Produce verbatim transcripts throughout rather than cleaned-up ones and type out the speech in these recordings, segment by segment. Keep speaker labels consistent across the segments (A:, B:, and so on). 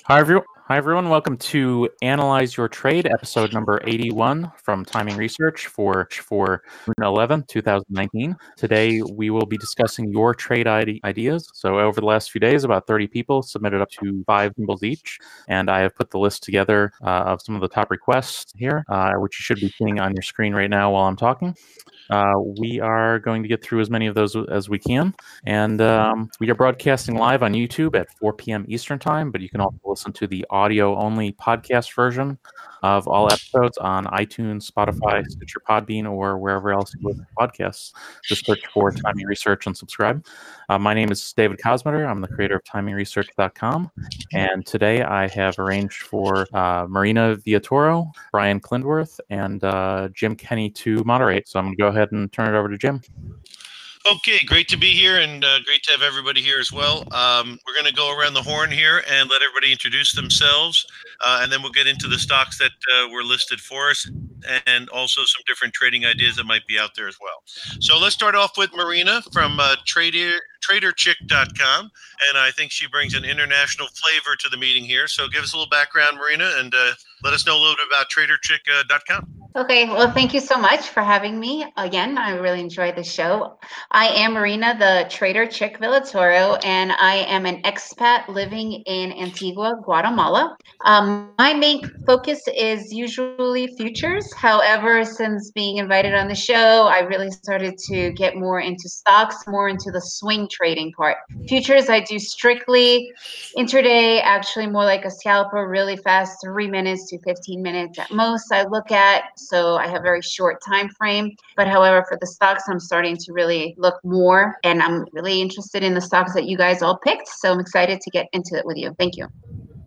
A: Hi, everyone. Hi, everyone. Welcome to Analyze Your Trade, episode number eighty-one from Timing Research for for June eleventh, twenty nineteen. Today, we will be discussing your trade ide- ideas. So, over the last few days, about thirty people submitted up to five symbols each, and I have put the list together uh, of some of the top requests here, uh, which you should be seeing on your screen right now while I'm talking. Uh, we are going to get through as many of those as we can. And um, we are broadcasting live on YouTube at four p.m. Eastern Time, but you can also listen to the audio-only podcast version of all episodes on iTunes, Spotify, Stitcher, Podbean, or wherever else you listen to podcasts. Just search for Timing Research and subscribe. Uh, my name is David Kosmeter. I'm the creator of timing research dot com. And today I have arranged for uh, Marina Villatoro, Brian Klindworth, and uh, Jim Kenny to moderate. So I'm going to go ahead and turn it over to Jim.
B: Okay, great to be here, and uh, great to have everybody here as well. Um, we're going to go around the horn here and let everybody introduce themselves, uh, and then we'll get into the stocks that uh, were listed for us, and also some different trading ideas that might be out there as well. So let's start off with Marina from uh, Trader Trader Chick dot com, and I think she brings an international flavor to the meeting here. So give us a little background, Marina, and uh, let us know a little bit about Trader Chick dot com.
C: Okay, well, thank you so much for having me again. I really enjoyed the show. I am Marina, the Trader Chick Villatoro, and I am an expat living in Antigua, Guatemala. Um, my main focus is usually futures. However, since being invited on the show, I really started to get more into stocks, more into the swing trading part. Futures, I do strictly intraday, actually more like a scalper, really fast, three minutes to fifteen minutes at most I look at. So I have very short time frame. But however, for the stocks, I'm starting to really look more, and I'm really interested in the stocks that you guys all picked. So I'm excited to get into it with you. Thank you.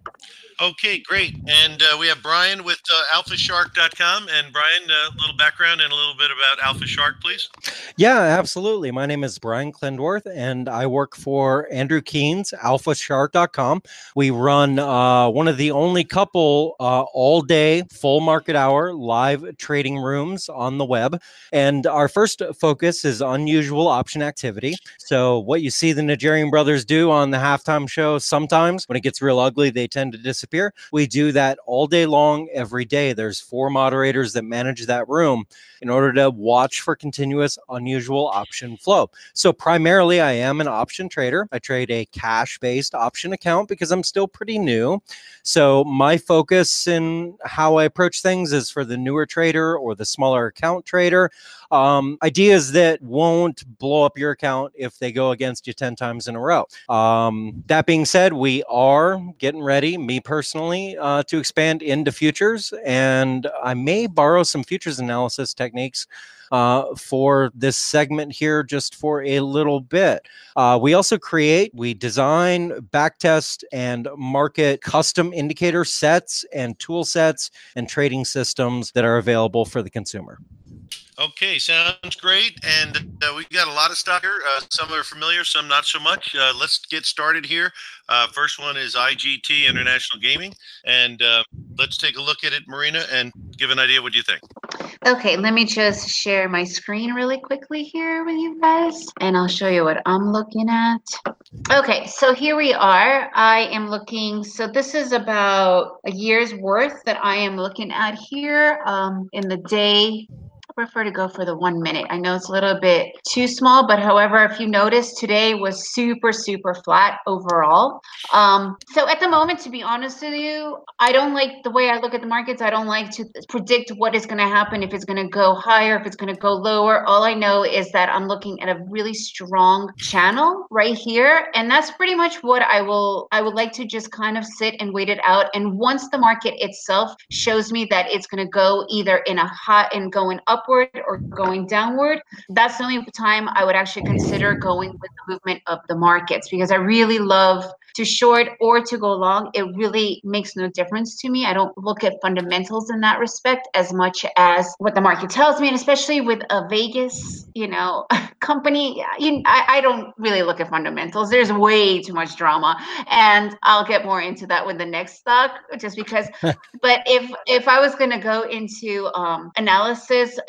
B: Okay, great. And uh, we have Brian with uh, Alpha Shark dot com. And Brian, a uh, little background and a little bit about Alpha Shark, please.
D: Yeah, absolutely. My name is Brian Klindworth, and I work for Andrew Keen's Alpha Shark dot com. We run uh, one of the only couple uh, all-day, full market hour live trading rooms on the web. And our first focus is unusual option activity. So what you see the Nigerian brothers do on the halftime show, sometimes when it gets real ugly, they tend to disappear. We do that all day long, every day. There's four moderators that manage that room in order to watch for continuous unusual option flow. So primarily, I am an option trader. I trade a cash-based option account because I'm still pretty new. So my focus in how I approach things is for the newer trader or the smaller account trader. Um, ideas that won't blow up your account if they go against you ten times in a row. Um, that being said, we are getting ready, me personally, uh, to expand into futures, and I may borrow some futures analysis techniques uh, for this segment here just for a little bit. Uh, we also create, we design, backtest, and market custom indicator sets and tool sets and trading systems that are available for the consumer.
B: Okay, sounds great. And uh, we got a lot of stock here. Uh, some are familiar, some not so much. Uh, let's get started here. Uh, first one is I G T, International Gaming. And uh, let's take a look at it, Marina, and give an idea what you think.
C: Okay, let me just share my screen really quickly here with you guys, and I'll show you what I'm looking at. Okay, so here we are. I am looking, so this is about a year's worth that I am looking at here um, in the day. I prefer to go for the one minute. I know it's a little bit too small, but however, if you notice, today was super, super flat overall. Um, so at the moment, to be honest with you, I don't like the way I look at the markets. I don't like to predict what is going to happen, if it's going to go higher, if it's going to go lower. All I know is that I'm looking at a really strong channel right here. And that's pretty much what I will, I would like to just kind of sit and wait it out. And once the market itself shows me that it's going to go either in a hot and going up or going downward, that's the only time I would actually consider going with the movement of the markets, because I really love to short or to go long. It really makes no difference to me. I don't look at fundamentals in that respect as much as what the market tells me, and especially with a Vegas, you know, company, you, I, I don't really look at fundamentals. There's way too much drama, and I'll get more into that with the next stock, just because. But if if I was going to go into um, analysis,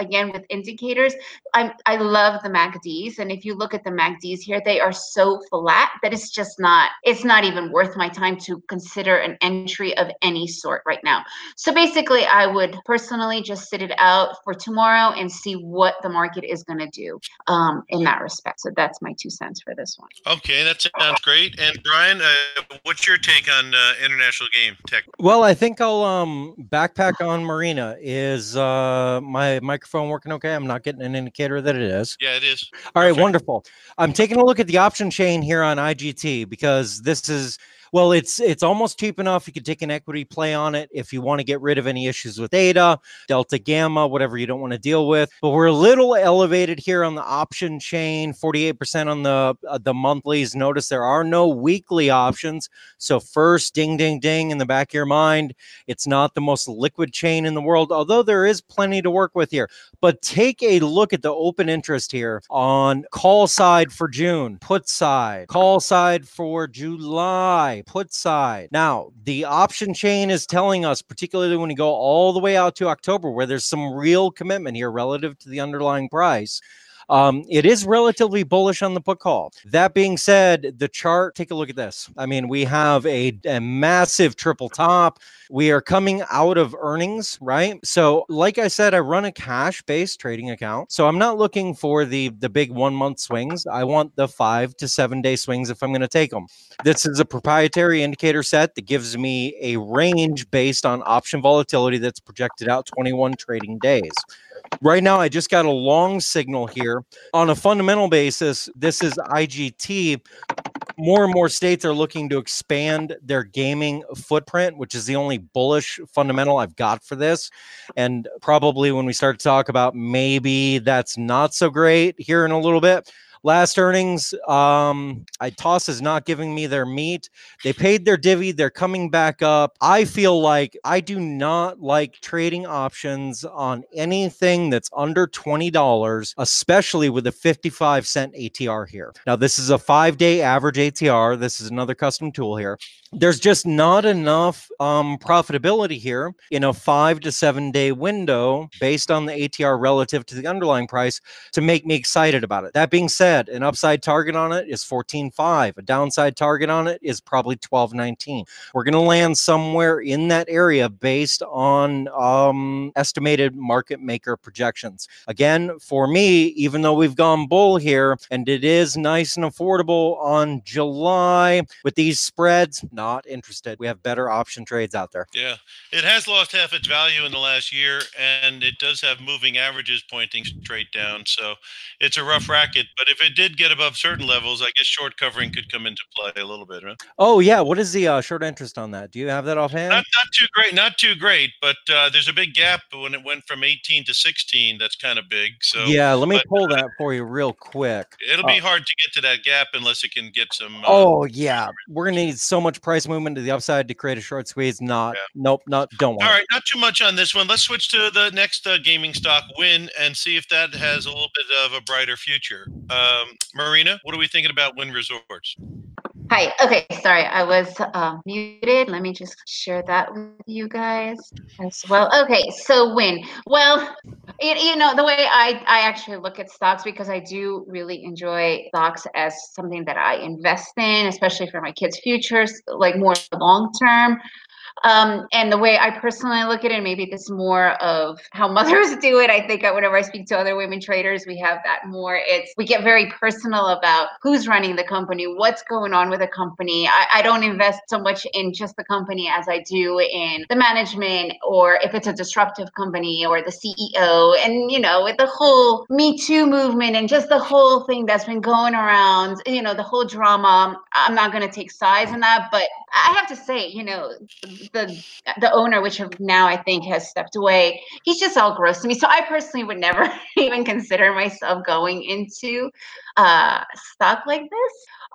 C: again, with indicators, I I love the M A C Ds, and if you look at the M A C Ds here, they are so flat that it's just not it's not even worth my time to consider an entry of any sort right now. So basically, I would personally just sit it out for tomorrow and see what the market is going to do um, in that respect. So that's my two cents for this one.
B: Okay, that sounds great. And Brian, uh, what's your take on uh, international game tech?
D: Well, I think I'll um backpack on Marina. Is uh my microphone working okay? I'm not getting an indicator that it is.
B: Yeah, it is.
D: All right,
B: Perfect.
D: wonderful. I'm taking a look at the option chain here on I G T because this is, well, it's it's almost cheap enough. You could take an equity play on it if you want to get rid of any issues with Theta, Delta, Gamma, whatever you don't want to deal with. But we're a little elevated here on the option chain, forty-eight percent on the uh, the monthlies. Notice there are no weekly options. So first, ding, ding, ding in the back of your mind, it's not the most liquid chain in the world, although there is plenty to work with here. But take a look at the open interest here on call side for June, put side, call side for July, put side. Now, the option chain is telling us, particularly when you go all the way out to October, where there's some real commitment here relative to the underlying price. Um, it is relatively bullish on the put call. That being said, the chart, take a look at this. I mean, we have a, a massive triple top. We are coming out of earnings, right? So like I said, I run a cash-based trading account. So I'm not looking for the, the big one-month swings. I want the five to seven-day swings if I'm going to take them. This is a proprietary indicator set that gives me a range based on option volatility that's projected out twenty-one trading days. Right now, I just got a long signal here. On a fundamental basis, this is I G T. More and more states are looking to expand their gaming footprint, which is the only bullish fundamental I've got for this. And probably when we start to talk about maybe that's not so great here in a little bit. Last earnings, um, I Toss is not giving me their meat. They paid their divvy. They're coming back up. I feel like I do not like trading options on anything that's under twenty dollars, especially with a fifty-five cent A T R here. Now, this is a five-day average A T R. This is another custom tool here. There's just not enough um, profitability here in a five to seven day window based on the A T R relative to the underlying price to make me excited about it. That being said, an upside target on it is fourteen five. A downside target on it is probably twelve nineteen. We're going to land somewhere in that area based on um, estimated market maker projections. Again, for me, even though we've gone bull here and it is nice and affordable on July with these spreads, not interested. We have better option trades out there.
B: Yeah, it has lost half its value in the last year, and it does have moving averages pointing straight down. So it's a rough racket. But if it did get above certain levels, I guess short covering could come into play a little bit, right?
D: Oh, yeah. What is the uh, short interest on that? Do you have that offhand?
B: Not, not too great, not too great, but uh, there's a big gap when it went from eighteen to sixteen. That's kind of big. So
D: yeah, let me
B: but,
D: pull
B: uh,
D: that for you real quick.
B: It'll
D: uh,
B: be hard to get to that gap unless it can get some. Uh,
D: oh, yeah. We're going to need so much price movement to the upside to create a short squeeze. Not, yeah. nope, not, don't want
B: All right,
D: it.
B: not too much on this one. Let's switch to the next uh, gaming stock, Wynn, and see if that has a little bit of a brighter future. Um, Marina, what are we thinking about Wynn Resorts?
C: Hi. Okay. Sorry, I was uh, muted. Let me just share that with you guys as well. Okay. So Wynn. Well, it, you know, the way I, I actually look at stocks, because I do really enjoy stocks as something that I invest in, especially for my kids' futures, like more long term. Um, and the way I personally look at it, maybe this is more of how mothers do it. I think whenever I speak to other women traders, we have that more. It's we get very personal about who's running the company, what's going on with the company. I, I don't invest so much in just the company as I do in the management, or if it's a disruptive company, or the C E O, and you know, with the whole Me Too movement and just the whole thing that's been going around, you know, the whole drama. I'm not going to take sides in that, but I have to say, you know, the the owner, which now I think has stepped away, he's just all gross to me. So I personally would never even consider myself going into uh, stock like this.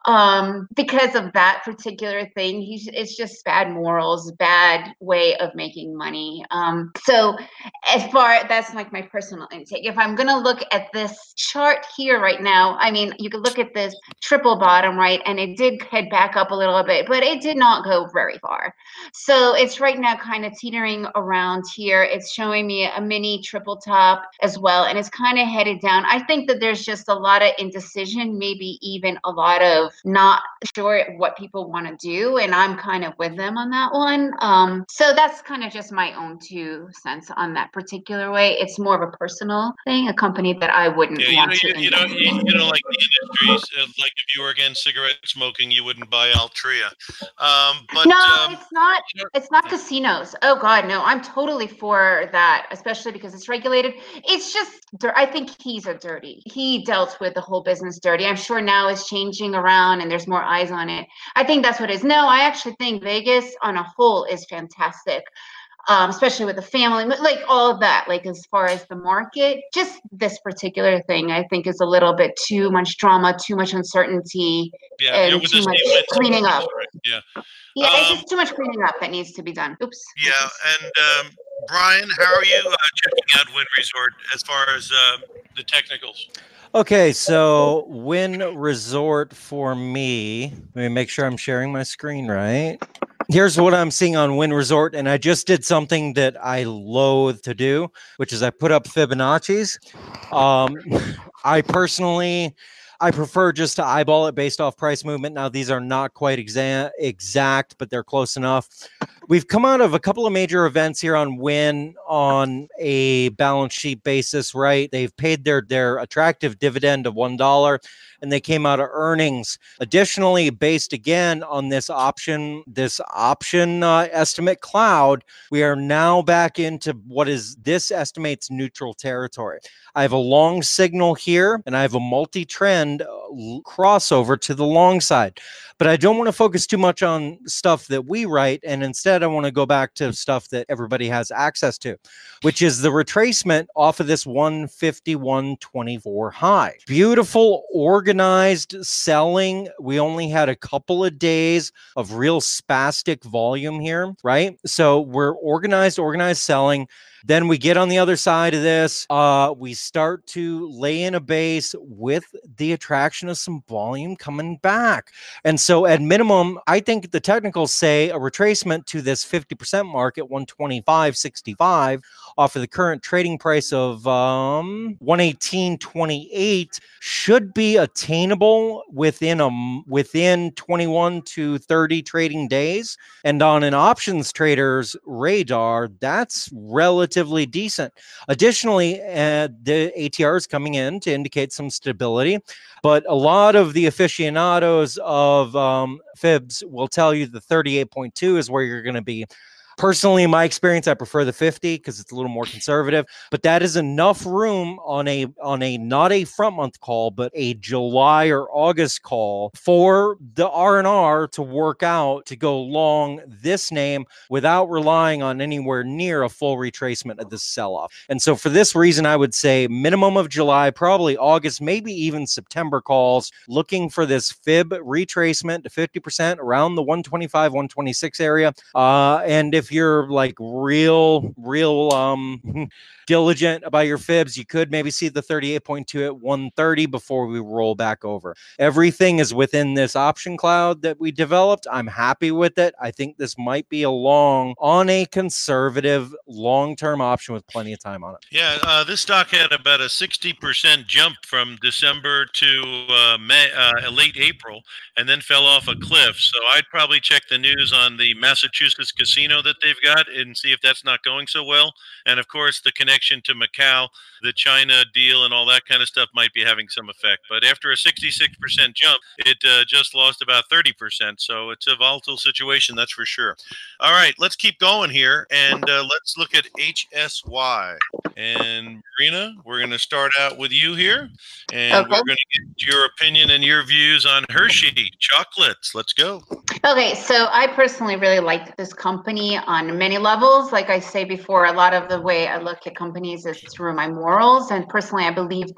C: um, because of that particular thing. He's, it's just bad morals, bad way of making money. Um, so as far, that's like my personal intake. If I'm going to look at this chart here right now, I mean, you could look at this triple bottom, right? And it did head back up a little bit, but it did not go very far. So it's right now kind of teetering around here. It's showing me a mini triple top as well, and it's kind of headed down. I think that there's just a lot of indecision, maybe even a lot of not sure what people want to do, and I'm kind of with them on that one. Um, so that's kind of just my own two cents on that particular way. It's more of a personal thing, a company that I wouldn't
B: Yeah, you
C: want
B: know,
C: to
B: you, you know,
C: invest
B: you,
C: in.
B: you know, like the industries, uh, like if you were against cigarette smoking, you wouldn't buy Altria. Um, but
C: No,
B: um,
C: it's not.
B: you know,
C: It's not casinos. Oh God, no. I'm totally for that, especially because it's regulated. It's just, dir- I think he's a dirty. He dealt with the whole business dirty. I'm sure now it's changing around and there's more eyes on it. I think that's what it is. No, I actually think Vegas on a whole is fantastic. Um, especially with the family, like all of that, like as far as the market, just this particular thing, I think is a little bit too much drama, too much uncertainty,
B: yeah, you're
C: and
B: with
C: too
B: the
C: much
B: Steve Wentz
C: cleaning up.
B: right? Yeah.
C: Yeah, it's
B: Um,
C: just too much cleaning up that needs to be done. Oops.
B: yeah, and um, Brian, how are you uh, checking out Wynn Resort as far as uh, the technicals?
D: Okay, so Wynn Resort for me. Let me make sure I'm sharing my screen right. Here's what I'm seeing on Wynn Resort, and I just did something that I loathe to do, which is I put up Fibonacci's. Um, I personally, I prefer just to eyeball it based off price movement. Now, these are not quite exa- exact, but they're close enough. We've come out of a couple of major events here on Wynn on a balance sheet basis, right? They've paid their their attractive dividend of one dollar, and they came out of earnings. Additionally, based again on this option, this option uh, estimate cloud, we are now back into what is this estimates neutral territory. I have a long signal here, and I have a multi-trend uh, crossover to the long side. But I don't want to focus too much on stuff that we write, and instead I want to go back to stuff that everybody has access to, which is the retracement off of this one fifty-one twenty-four high. Beautiful, organized selling. We only had a couple of days of real spastic volume here, right? So we're organized, organized selling. Then we get on the other side of this. Uh, we start to lay in a base with the attraction of some volume coming back. And so at minimum, I think the technicals say a retracement to this fifty percent mark at one twenty-five sixty-five off of the current trading price of um, one eighteen twenty-eight should be attainable within a within twenty-one to thirty trading days. And on an options trader's radar, that's relatively decent. Additionally, uh, the A T R is coming in to indicate some stability, but a lot of the aficionados of um, fibs will tell you the thirty-eight point two is where you're going to be. Personally, in my experience, I prefer the fifty because it's a little more conservative, but that is enough room on a on a not a front month call, but a July or August call for the R and R to work out to go long this name without relying on anywhere near a full retracement of this sell-off. And so for this reason, I would say minimum of July, probably August, maybe even September calls, looking for this fib retracement to fifty percent around the one twenty-five, one twenty-six area. Uh, and if If you're like real, real um, diligent about your fibs, you could maybe see the thirty-eight point two at one thirty before we roll back over. Everything is within this option cloud that we developed. I'm happy with it. I think this might be a long on a conservative long-term option with plenty of time on it.
B: Yeah, uh, this stock had about a sixty percent jump from December to uh, May, uh, late April, and then fell off a cliff. So I'd probably check the news on the Massachusetts casino that they've got and see if that's not going so well. And of course, the connection to Macau, the China deal, and all that kind of stuff might be having some effect. But after a sixty-six percent jump, it uh, just lost about thirty percent. So it's a volatile situation, that's for sure. All right, let's keep going here, and uh, let's look at H S Y. And Marina, we're going to start out with you here, and
C: Okay.
B: we're going to get your opinion and your views on Hershey chocolates. Let's go.
C: Okay, so I personally really like this company on many levels. Like I say before, a lot of the way I look at companies is through my morals. And personally, I believe that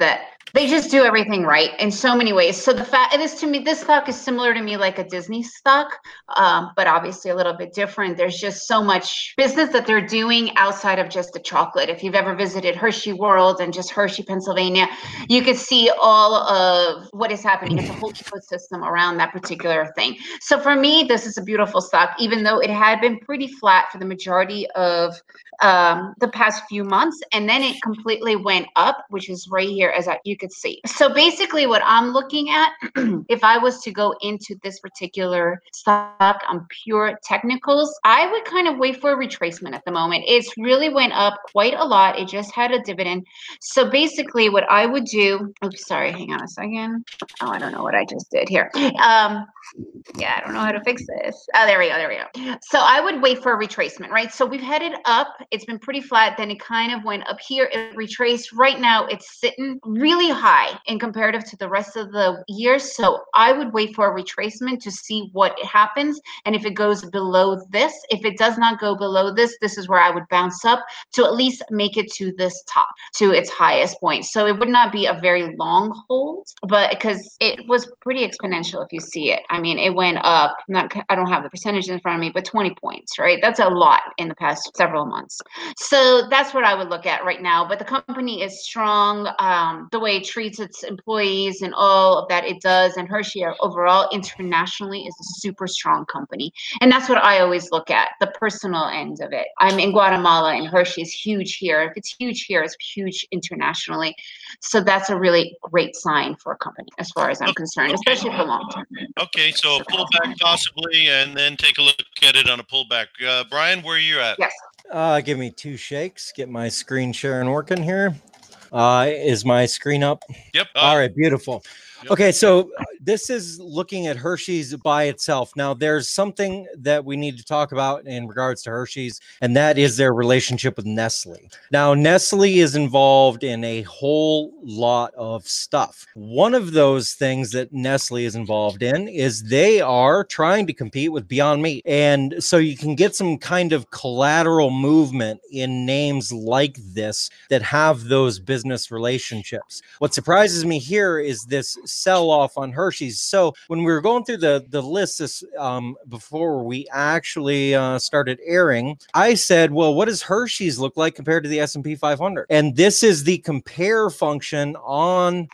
C: They just do everything right in so many ways. So the fact it is to me, this stock is similar to me like a Disney stock, um, but obviously a little bit different. There's just so much business that they're doing outside of just the chocolate. If you've ever visited Hershey World and just Hershey, Pennsylvania, you could see all of what is happening. It's a whole ecosystem around that particular thing. So for me, this is a beautiful stock, even though it had been pretty flat for the majority of um, the past few months, and then it completely went up, which is right here as I, you could see. So basically what I'm looking at, if I was to go into this particular stock on pure technicals, I would kind of wait for a retracement at the moment. It's really went up quite a lot. It just had a dividend. So basically what I would do, oops, sorry, hang on a second. Oh, I don't know what I just did here. Um, yeah, I don't know how to fix this. Oh, there we go, there we go. So I would wait for a retracement, right? So we've headed up. It's been pretty flat. Then it kind of went up here. It retraced. Right now, it's sitting really high in comparative to the rest of the year. So I would wait for a retracement to see what happens. And if it goes below this, if it does not go below this, this is where I would bounce up to at least make it to this top, to its highest point. So it would not be a very long hold, but because it was pretty exponential if you see it. I mean, it went up, not, I don't have the percentage in front of me, but twenty points, right? That's a lot in the past several months. So that's what I would look at right now. But the company is strong. Um, the way it treats its employees and all of that it does, and Hershey overall internationally is a super strong company. And that's what I always look at, the personal end of it. I'm in Guatemala and Hershey is huge here. If it's huge here, it's huge internationally. So that's a really great sign for a company as far as I'm concerned, especially for long term.
B: Okay, so a pullback possibly, and then take a look at it on a pullback. Uh, Brian, where are you at?
C: Yes.
D: Uh, give me two shakes. Get my screen sharing working here. Uh, is my screen up?
B: Yep. Uh,
D: All right, beautiful.
B: Yep.
D: Okay, so this is looking at Hershey's by itself. Now, there's something that we need to talk about in regards to Hershey's, and that is their relationship with Nestle. Now, Nestle is involved in a whole lot of stuff. One of those things that Nestle is involved in is they are trying to compete with Beyond Meat. And so you can get some kind of collateral movement in names like this that have those business relationships. What surprises me here is this sell off on Hershey's. So when we were going through the the list this um before we actually uh started airing, I said, well, what does Hershey's look like compared to the S and P five hundred? And this is the compare function on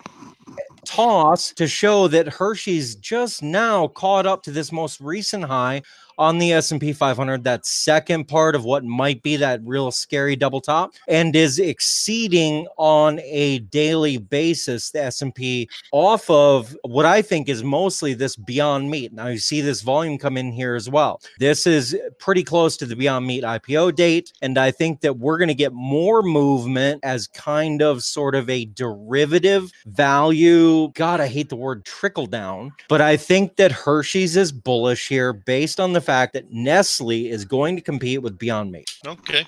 D: Toss to show that Hershey's just now caught up to this most recent high on the S and P five hundred, that second part of what might be that real scary double top, and is exceeding on a daily basis the S and P off of what I think is mostly this Beyond Meat. Now you see this volume come in here as well. This is pretty close to the Beyond Meat I P O date, and I think that we're going to get more movement as kind of sort of a derivative value. God, I hate the word trickle down, but I think that Hershey's is bullish here based on the fact that Nestle is going to compete with Beyond Meat.
B: Okay.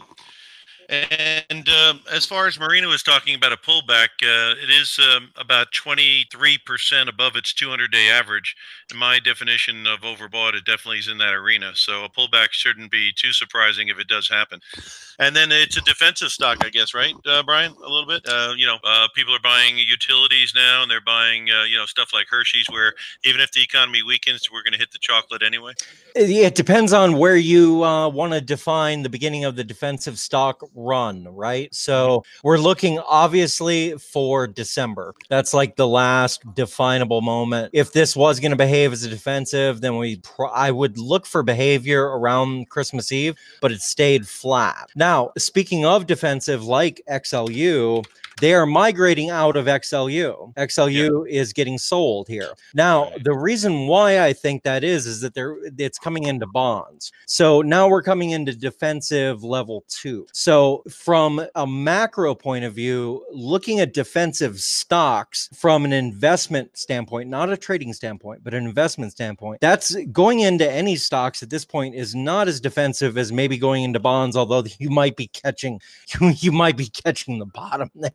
B: And uh, as far as Marina was talking about a pullback, uh, it is um, about twenty-three percent above its two hundred day average. In my definition of overbought, it definitely is in that arena. So a pullback shouldn't be too surprising if it does happen. And then it's a defensive stock, I guess, right, uh, Brian? A little bit. Uh, you know, uh, people are buying utilities now, and they're buying, uh, you know, stuff like Hershey's, where even if the economy weakens, we're going to hit the chocolate anyway.
D: It depends on where you uh, want to define the beginning of the defensive stock run, right? So we're looking obviously for December. That's like the last definable moment. If this was going to behave as a defensive, then we pro- I would look for behavior around Christmas Eve, but it stayed flat. Now, speaking of defensive, like X L U, they are migrating out of X L U. X L U yeah. is getting sold here. Now, the reason why I think that is, is that they're it's coming into bonds. So now we're coming into defensive level two. So from a macro point of view, looking at defensive stocks from an investment standpoint, not a trading standpoint, but an investment standpoint, that's going into any stocks at this point is not as defensive as maybe going into bonds, although you might be catching, you, you might be catching the bottom there.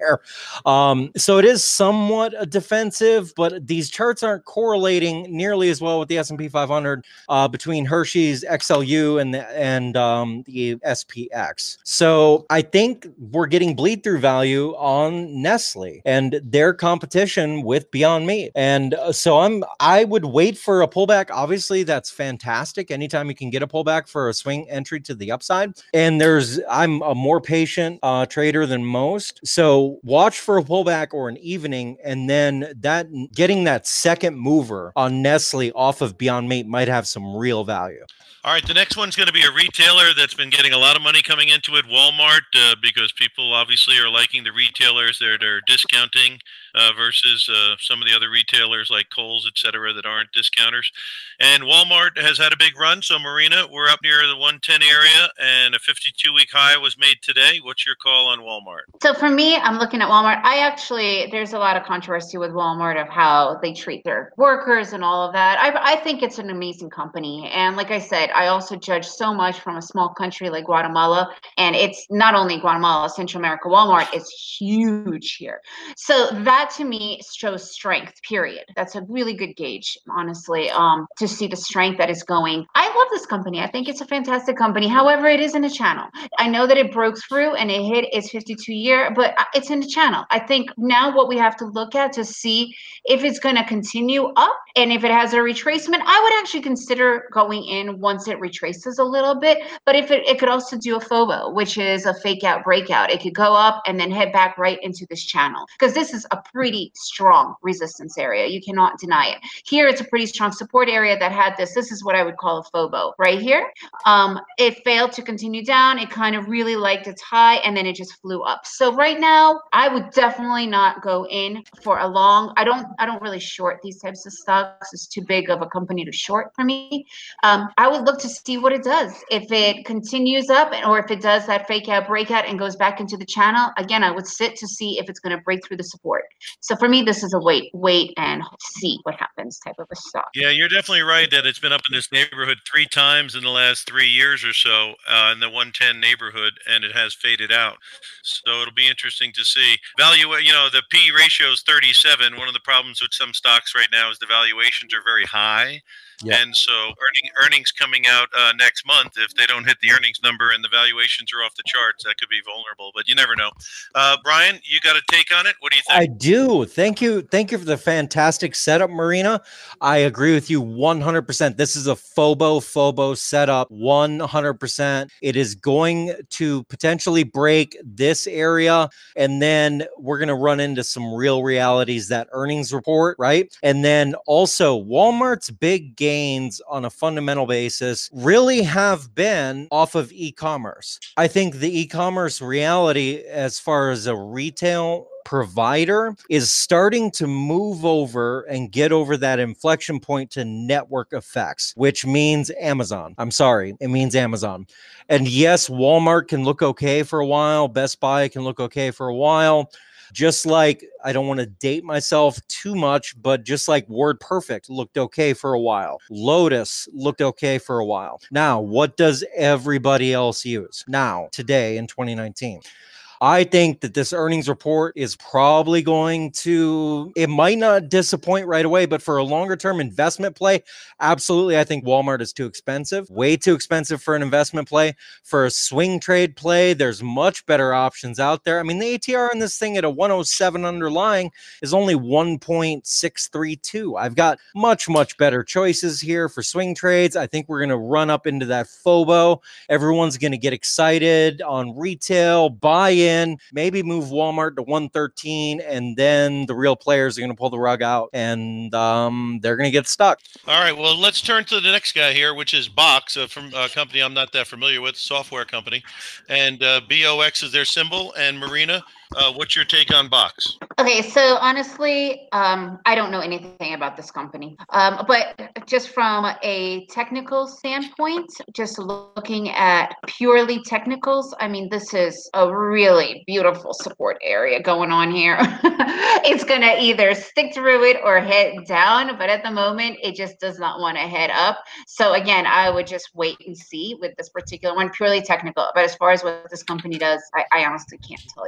D: there. Um, so it is somewhat a defensive, but these charts aren't correlating nearly as well with the S and P five hundred uh, between Hershey's X L U and the, and um, the S P X. So I think we're getting bleed through value on Nestle and their competition with Beyond Meat. And uh, so I'm I would wait for a pullback. Obviously, that's fantastic. Anytime you can get a pullback for a swing entry to the upside. And there's I'm a more patient uh, trader than most. So watch for a pullback or an evening, and then that getting that second mover on Nestle off of Beyond Meat might have some real value.
B: All right, the next one's going to be a retailer that's been getting a lot of money coming into it, Walmart, uh, because people obviously are liking the retailers. They're, they're discounting uh, versus uh, some of the other retailers like Kohl's, et cetera, that aren't discounters. And Walmart has had a big run. So, Marina, we're up near the one ten area, and a fifty-two week high was made today. What's your call on Walmart?
C: So for me, I'm looking at Walmart. I actually, there's a lot of controversy with Walmart of how they treat their workers and all of that. I, I think it's an amazing company. And like I said, I also judge so much from a small country like Guatemala. And it's not only Guatemala, Central America. Walmart is huge here. So that to me shows strength, period. That's a really good gauge, honestly, um, to see the strength that is going. I love this company. I think it's a fantastic company. However, it is in a channel. I know that it broke through and it hit its fifty-two year, but it's in the channel. I think now what we have to look at to see if it's going to continue up, and if it has a retracement, I would actually consider going in once it retraces a little bit. But if it, it could also do a FOBO, which is a fake out breakout. It could go up and then head back right into this channel, because this is a pretty strong resistance area. You cannot deny it. Here, it's a pretty strong support area that had this. This is what I would call a FOBO right here. Um, it failed to continue down. It kind of really liked its high, and then it just flew up. So right now, I would definitely not go in for a long. I don't. I don't really short these types of stocks. It's too big of a company to short for me. Um, I would look to see what it does. If it continues up, or if it does that fake out breakout and goes back into the channel, again, I would sit to see if it's going to break through the support. So for me, this is a wait, wait and see what happens type of a stock.
B: Yeah, you're definitely right that it's been up in this neighborhood three times in the last three years or so uh, in the one ten neighborhood, and it has faded out. So it'll be interesting to see. Value, you know, the P ratio is thirty-seven. One of the problems with some stocks right now is the valuations are very high. Yeah. And so earning, earnings coming out uh, next month, if they don't hit the earnings number and the valuations are off the charts, that could be vulnerable, but you never know. Uh, Brian, you got a take on it? What do you think?
D: I do. Thank you. Thank you for the fantastic setup, Marina. I agree with you one hundred percent. This is a FOBO, FOBO setup, one hundred percent. It is going to potentially break this area, and then we're going to run into some real realities, that earnings report, right? And then also Walmart's big gains on a fundamental basis really have been off of e-commerce. I think the e-commerce reality, as far as a retail provider, is starting to move over and get over that inflection point to network effects, which means Amazon. I'm sorry, it means Amazon. And yes, Walmart can look okay for a while. Best Buy can look okay for a while. Just like, I don't want to date myself too much, but just like WordPerfect looked okay for a while. Lotus looked okay for a while. Now, what does everybody else use now, today in twenty nineteen? I think that this earnings report is probably going to, it might not disappoint right away, but for a longer term investment play, absolutely, I think Walmart is too expensive, way too expensive for an investment play. For a swing trade play, there's much better options out there. I mean, the A T R on this thing at a one oh seven underlying is only one point six three two. I've got much, much better choices here for swing trades. I think we're going to run up into that FOBO. Everyone's going to get excited on retail, buy in. In, maybe move Walmart to one thirteen, and then the real players are going to pull the rug out, and um, they're going to get stuck.
B: All right, well, let's turn to the next guy here, which is Box, uh, from a company I'm not that familiar with, software company, and uh, B O X is their symbol. And Marina, uh, what's your take on Box?
C: Okay, so honestly, um, I don't know anything about this company, um, but just from a technical standpoint, just looking at purely technicals, I mean, this is a really beautiful support area going on here. It's going to either stick through it or head down, but at the moment, it just does not want to head up. So again, I would just wait and see with this particular one, purely technical. But as far as what this company does, I, I honestly can't tell you much more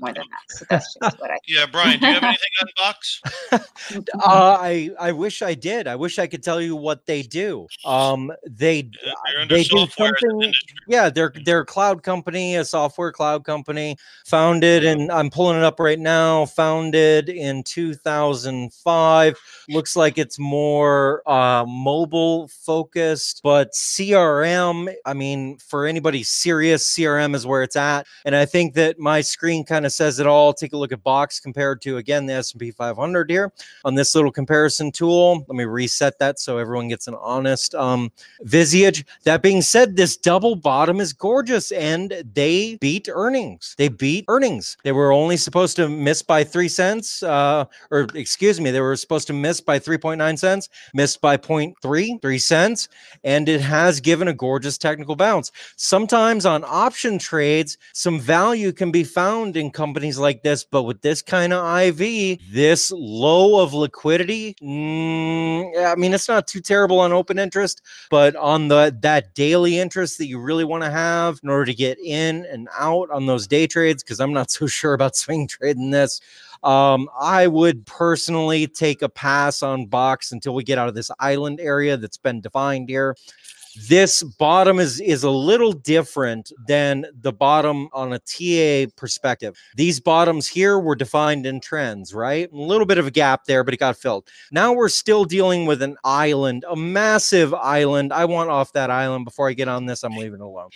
C: more than that. So that's just what I.
B: Yeah, Brian, do you have anything on Box?
D: uh, I I wish I did. I wish I could tell you what they do. Um, they
B: Uh, You're under
D: they do
B: software as an
D: something.
B: industry.
D: Yeah, they're they're a cloud company, a software cloud company, founded, and I'm pulling it up right now. Founded in two thousand five. Looks like it's more uh, mobile focused, but C R M. I mean, for anybody serious, C R M is where it's at, and I think that my screen kind of says it all. Take a look at Box compared to again the S and P five hundred here on this little comparison tool. Let me reset that so everyone gets an honest um, visage. That being said, this double bottom is gorgeous, and they beat earnings. They beat earnings. They were only supposed to miss by three cents, uh, or excuse me, they were supposed to miss by three point nine cents, missed by zero point three, three cents, and it has given a gorgeous technical bounce. Sometimes on option trades, some value can be found in companies like this, but with this kind of I V, this low of liquidity, mm, I mean, it's not too terrible on open interest, but on the that daily interest that you really want to have in order to get in and out on those day trades, because I'm not so sure about swing trading this. Um, I would personally take a pass on Box until we get out of this island area that's been defined here. This bottom is is a little different than the bottom on a T A perspective. These bottoms here were defined in trends, right? A little bit of a gap there, but it got filled. Now we're still dealing with an island, a massive island. I want off that island. Before I get on this, I'm leaving it alone.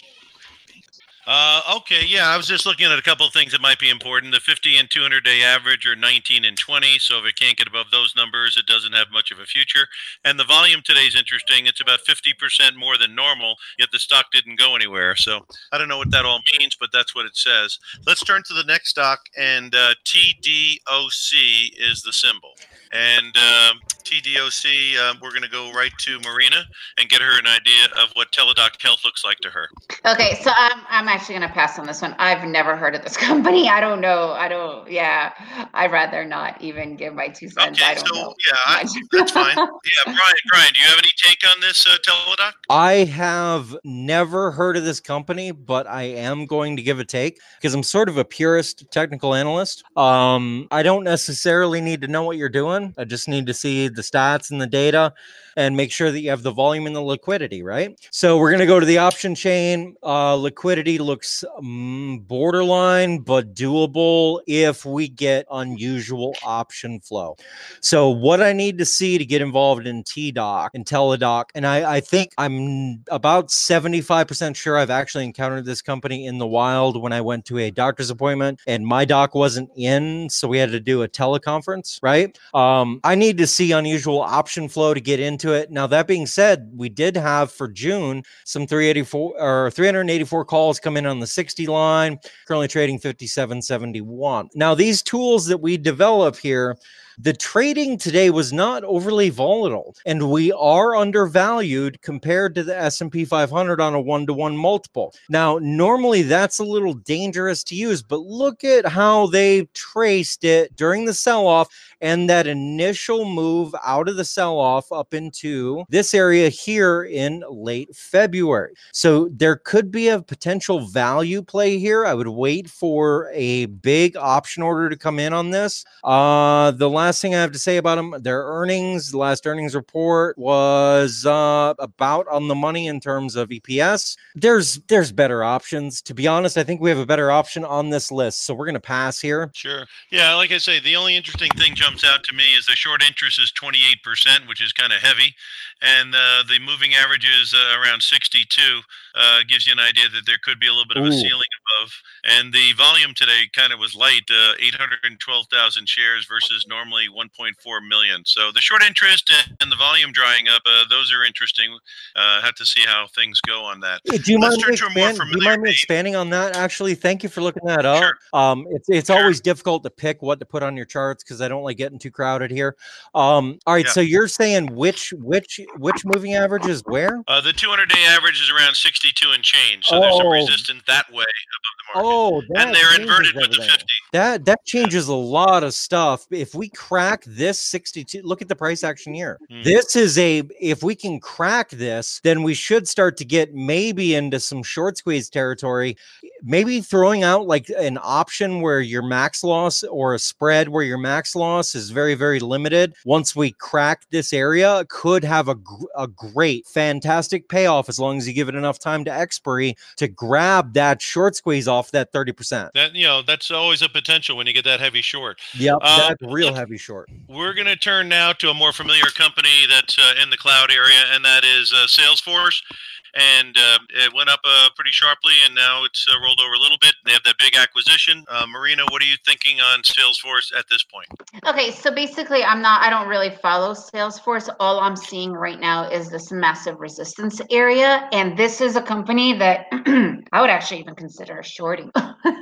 B: Uh, okay, yeah, I was just looking at a couple of things that might be important. The fifty and two hundred day average are nineteen and twenty, so if it can't get above those numbers, it doesn't have much of a future. And the volume today is interesting. It's about fifty percent more than normal, yet the stock didn't go anywhere. So I don't know what that all means, but that's what it says. Let's turn to the next stock, and uh, T D O C is the symbol. And uh, T D O C, uh, we're going to go right to Marina and get her an idea of what Teladoc Health looks like to her.
C: Okay, so I'm I'm actually gonna pass on this one. I've never heard of this company. I don't know. I don't. Yeah, I'd rather not even give my two cents.
B: Okay,
C: I don't
B: so
C: know.
B: yeah, I, that's fine. Yeah, Brian, Brian, do you have any take on this uh, Teladoc?
D: I have never heard of this company, but I am going to give a take because I'm sort of a purist technical analyst. Um, I don't necessarily need to know what you're doing. I just need to see the stats and the data and make sure that you have the volume and the liquidity, right? So we're going to go to the option chain. Uh, liquidity looks um, borderline, but doable if we get unusual option flow. So what I need to see to get involved in T D O C and Teladoc, and I, I think I'm about seventy-five percent sure I've actually encountered this company in the wild when I went to a doctor's appointment and my doc wasn't in, so we had to do a teleconference, right? Um, I need to see unusual option flow to get into it. Now, that being said, we did have for June some three eighty-four or three hundred eighty-four calls come in on the sixty line, currently trading fifty-seven seventy-one. Now, these tools that we develop here, the trading today was not overly volatile, and we are undervalued compared to the S and P five hundred on a one-to-one multiple. Now, normally that's a little dangerous to use, but look at how they traced it during the sell-off and that initial move out of the sell-off up into this area here in late February. So there could be a potential value play here. I would wait for a big option order to come in on this. Uh, the last thing I have to say about them, their earnings, the last earnings report was uh, about on the money in terms of E P S. There's there's better options. To be honest, I think we have a better option on this list. So we're going to pass here.
B: Sure. Yeah, like I say, the only interesting thing jumps out to me is the short interest is twenty-eight percent, which is kind of heavy. And uh, the moving average is uh, around sixty-two. Uh, gives you an idea that there could be a little bit of a
D: Ooh.
B: ceiling above. And the volume today kind of was light, uh, eight hundred twelve thousand shares versus normally one point four million. So the short interest and, and the volume drying up, uh, those are interesting. Uh, have to see how things go on that.
D: Hey, do you
B: Let's
D: mind,
B: turn
D: me
B: to a more
D: expand, do you
B: familiar
D: mind me
B: name.
D: expanding on that? Actually, thank you for looking that up.
B: Sure.
D: Um, it's it's
B: Sure.
D: always difficult to pick what to put on your charts because I don't like getting too crowded here. Um, all right,
B: Yeah.
D: so you're saying which which which moving average is where?
B: Uh, the two hundred day average is around sixty-two and change. So there's some
D: Oh.
B: resistance that way above the market.
D: Oh, that
B: and they're
D: changes
B: inverted with the
D: everything.
B: fifty.
D: That that changes a lot of stuff. If we crack this sixty-two, look at the price action here.
B: Hmm.
D: This is a, if we can crack this, then we should start to get maybe into some short squeeze territory. maybe throwing out like an option where your max loss or a spread where your max loss is very, very limited. Once we crack this area, could have a, gr- a great, fantastic payoff as long as you give it enough time to expiry to grab that short squeeze off that thirty percent.
B: That, you know, that's always a potential when you get that heavy short.
D: Yep,
B: Um,
D: that's real
B: let's-
D: heavy short.
B: We're going to turn now to a more familiar company that's uh, in the cloud area, and that is uh, Salesforce. And uh, it went up uh, pretty sharply, and now it's uh, rolled over a little bit. They have that big acquisition. Uh, Marina, what are you thinking on Salesforce at this point?
C: Okay, so basically, I'm not, I don't really follow Salesforce. All I'm seeing right now is this massive resistance area. And this is a company that I would actually even consider shorting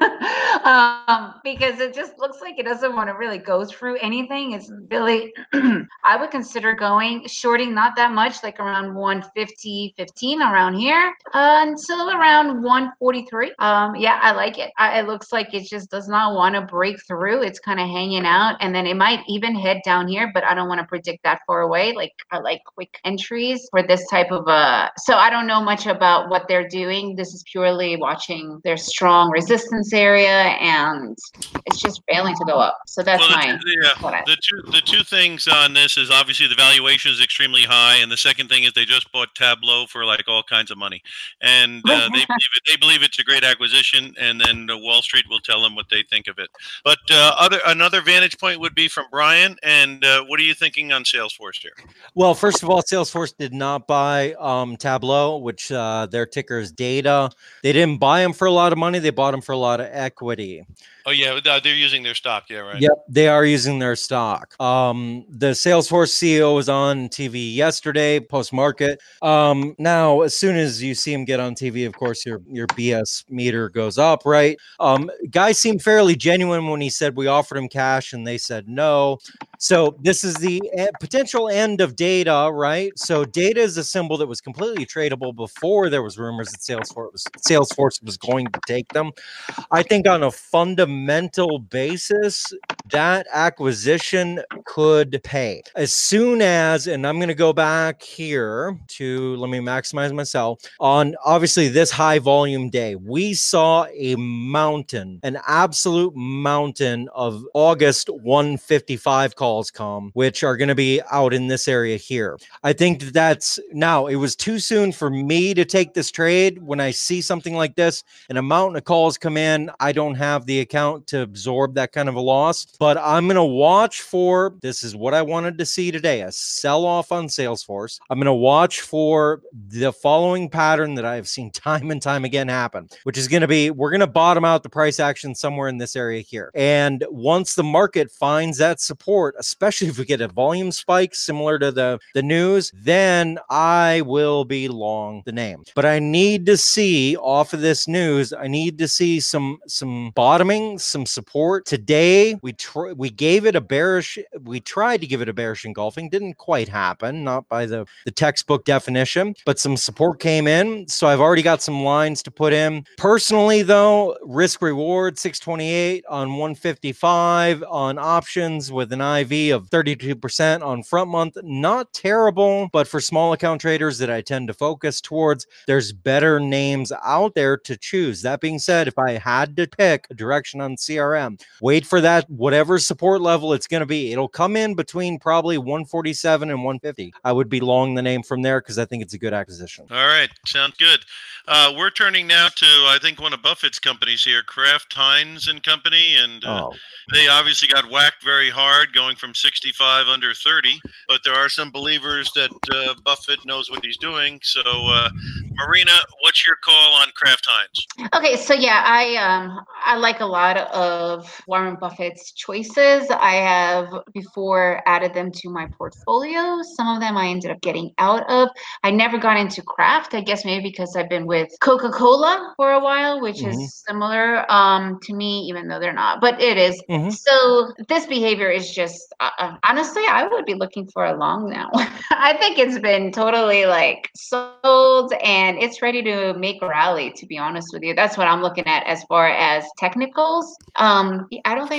C: um, because it just looks like it doesn't want to really go through anything. It's really, I would consider going shorting, not that much, like around one fifty, fifteen, around here uh, until around one forty-three. Um, yeah, I like it. I, it looks like it just does not want to break through. It's kind of hanging out, and then it might even head down here, but I don't want to predict that far away. Like I like quick entries for this type of uh so I don't know much about what they're doing. This is purely watching their strong resistance area, and it's just failing to go up. So that's
B: Well, the,
C: my
B: two- yeah,
C: what I-
B: the two the two things on this is obviously the valuation is extremely high, and the second thing is they just bought Tableau for like all kinds of money, and uh, they believe it, they believe it's a great acquisition, and then uh, Wall Street will tell them what they think of it. But uh, other another vantage point would be from Brian. And uh, what are you thinking on Salesforce here?
D: Well, first of all, Salesforce did not buy um, Tableau, which uh, their ticker is Data. They didn't buy them for a lot of money. They bought them for a lot of equity.
B: Oh yeah, uh, they're using their stock. Yeah, right.
D: Yep, they are using their stock. Um, the Salesforce C E O was on T V yesterday, post market. Um, now, as soon as you see him get on T V, of course, your your B S meter goes up, right? Um, guy seemed fairly genuine when he said we offered him cash and they said no. So this is the e- potential end of Data, right? So Data is a symbol that was completely tradable before there was rumors that Salesforce was, Salesforce was going to take them. I think on a fundamental basis, that acquisition could pay as soon as, and I'm going to go back here to, let me maximize myself on obviously this high volume day. We saw a mountain, an absolute mountain of August one fifty-five calls come, which are going to be out in this area here. I think that that's now, it was too soon for me to take this trade. When I see something like this and a mountain of calls come in, I don't have the account to absorb that kind of a loss, but I'm going to watch for, this is what I wanted to see today, a sell off on Salesforce. I'm going to watch for the following pattern that I have seen time and time again happen, which is going to be, we're going to bottom out the price action somewhere in this area here. And once the market finds that support, especially if we get a volume spike similar to the, the news, then I will be long the name. But I need to see off of this news, I need to see some some bottoming, some support. Today, we tr- we gave it a bearish, we tried to give it a bearish engulfing, didn't quite happen, not by the, the textbook definition, but some support came in. So I've already got some lines to put in. Personally, though, risk reward six twenty-eight on one fifty-five on options with an I V of thirty-two percent on front month. Not terrible, but for small account traders that I tend to focus towards, there's better names out there to choose. That being said, if I had to pick a direction on C R M, wait for that, whatever support level it's going to be. It'll come in between probably one forty-seven and one fifty. I would be long the name from there because I think it's a good acquisition.
B: All right, sounds good. Uh, we're turning now to, I think, one of Buffett's companies here, Kraft Heinz and Company, and uh,
D: Oh,
B: they obviously got whacked very hard, going from sixty-five under thirty. But there are some believers that uh, Buffett knows what he's doing. So, uh, Marina, what's your call on Kraft Heinz?
C: Okay, so yeah, I um I like a lot of Warren Buffett's choices. I have before added them to my portfolio. Some of them I ended up getting out of. I never got into Kraft. I guess maybe because I've been with Coca-Cola for a while, which
D: Mhm.
C: is similar um to me, even though they're not. But it is.
D: Mhm.
C: So this behavior is just uh, uh, honestly, I would be looking for a long now. I think it's been totally like sold and it's ready to make a rally, to be honest with you. That's what I'm looking at as far as technicals. Um, I don't think it's going to be hammered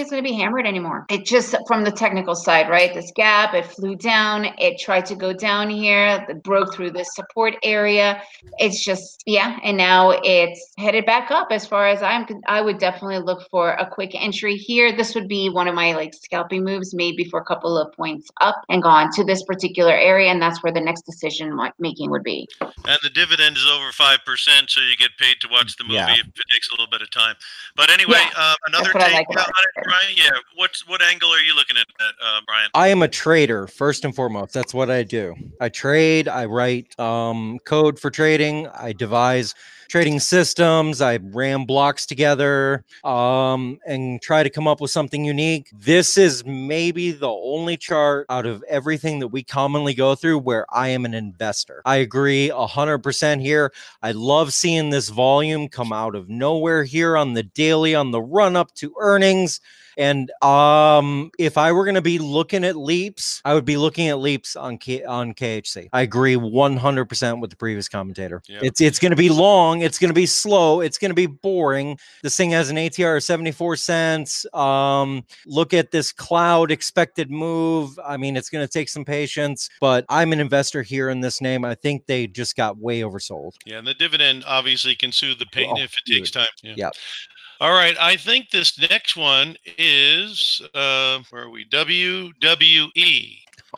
C: hammered anymore. It just, from the technical side, right? This gap, it flew down, it tried to go down here, it broke through this support area. It's just, yeah, and now it's headed back up. As far as I'm, I would definitely look for a quick entry here. This would be one of my like scalping moves, maybe for a couple of points up and gone to this particular area, and that's where the next decision making would be.
B: And the dividend is over five percent, so you get paid to watch the movie yeah. if it takes a little bit of time. But anyway, yeah, uh, another take like on it, Brian. Yeah, what's what angle are you looking at, uh, Brian?
D: I am a trader first and foremost. That's what I do. I trade. I write um, code for trading. I devise trading systems. I ram blocks together um, and try to come up with something unique. This is maybe the only chart out of everything that we commonly go through where I am an investor. I agree one hundred percent here. I love seeing this volume come out of nowhere here on the daily, on the run up to earnings. And um, if I were going to be looking at leaps, I would be looking at leaps on K- on K H C. I agree one hundred percent with the previous commentator. Yep. It's it's going to be long. It's going to be slow. It's going to be boring. This thing has an A T R of seventy-four cents. Um, look at this cloud expected move. I mean, it's going to take some patience, but I'm an investor here in this name. I think they just got way oversold.
B: Yeah, and the dividend obviously can soothe the pain oh, if it takes time.
D: Yeah. yeah.
B: All right, I think this next one is, uh, where are we? W W E,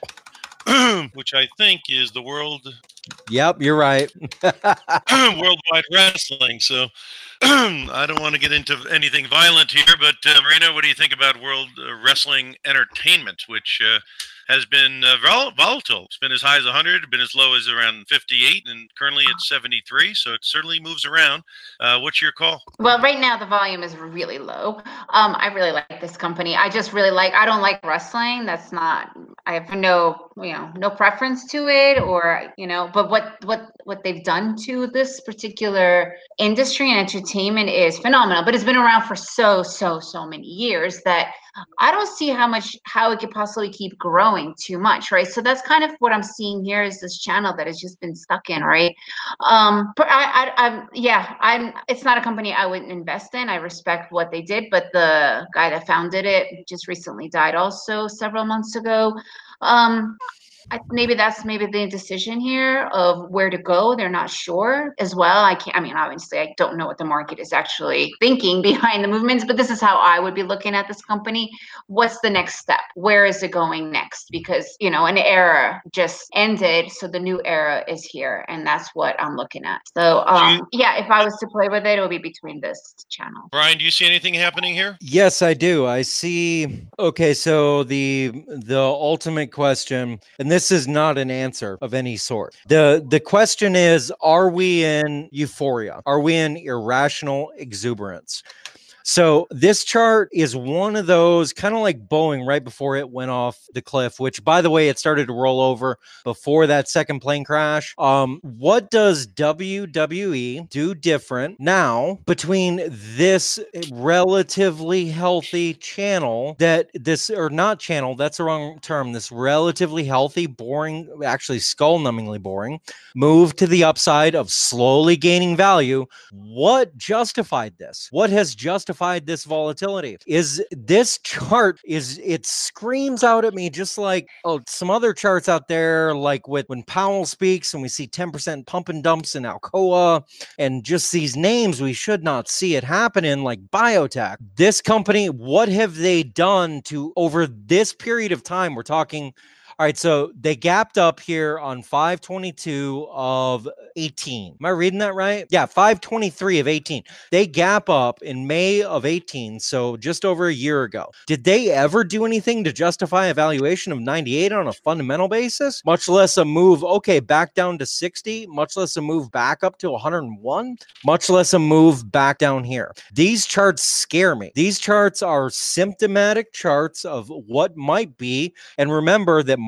B: which I think is the world.
D: Yep, you're right.
B: Worldwide Wrestling. So I don't want to get into anything violent here, but uh, Marina, what do you think about World uh, Wrestling Entertainment, which uh, has been uh, vol- volatile? It's been as high as one hundred, been as low as around fifty-eight, and currently it's seventy-three, so it certainly moves around. Uh, what's your call?
C: Well, right now the volume is really low. Um, I really like this company. I just really like, I don't like wrestling. That's not, I have no, you know, no preference to it, or, you know, but what, what, what they've done to this particular industry and entertainment is phenomenal, but it's been around for so, so, so many years that I don't see how much, how it could possibly keep growing too much, right? So that's kind of what I'm seeing here is this channel that has just been stuck in, right? Um, but I, I, I'm, yeah, I'm, it's not a company I wouldn't invest in. I respect what they did, but the guy that founded it just recently died also several months ago. Um, I, maybe that's maybe the decision here of where to go. They're not sure as well. I can't, I mean, obviously I don't know what the market is actually thinking behind the movements, but this is how I would be looking at this company. What's the next step? Where is it going next? Because, you know, an era just ended. So the new era is here, and that's what I'm looking at. So um, yeah, if I was to play with it, it would be between this channel.
B: Brian, do you see anything happening here?
D: Yes, I do. I see. Okay. So the, the ultimate question, and this is not an answer of any sort. The the question is, are we in euphoria? Are we in irrational exuberance? So this chart is one of those kind of like Boeing right before it went off the cliff, which, by the way, it started to roll over before that second plane crash. Um, what does W W E do different now between this relatively healthy channel that this, or not channel, that's the wrong term, this relatively healthy, boring, actually skull-numbingly boring move to the upside of slowly gaining value? What justified this? What has justified this volatility? Is this chart, is it screams out at me just like oh some other charts out there, like with when Powell speaks and we see ten percent pump and dumps in Alcoa and just these names we should not see it happening, like biotech. This company, what have they done to over this period of time? We're talking, all right, so they gapped up here on five twenty-two of eighteen. Am I reading that right? Yeah, five twenty-three of eighteen. They gap up in May of eighteen, so just over a year ago. Did they ever do anything to justify a valuation of ninety-eight on a fundamental basis? Much less a move, okay, back down to sixty, much less a move back up to one hundred one, much less a move back down here. These charts scare me. These charts are symptomatic charts of what might be, and remember that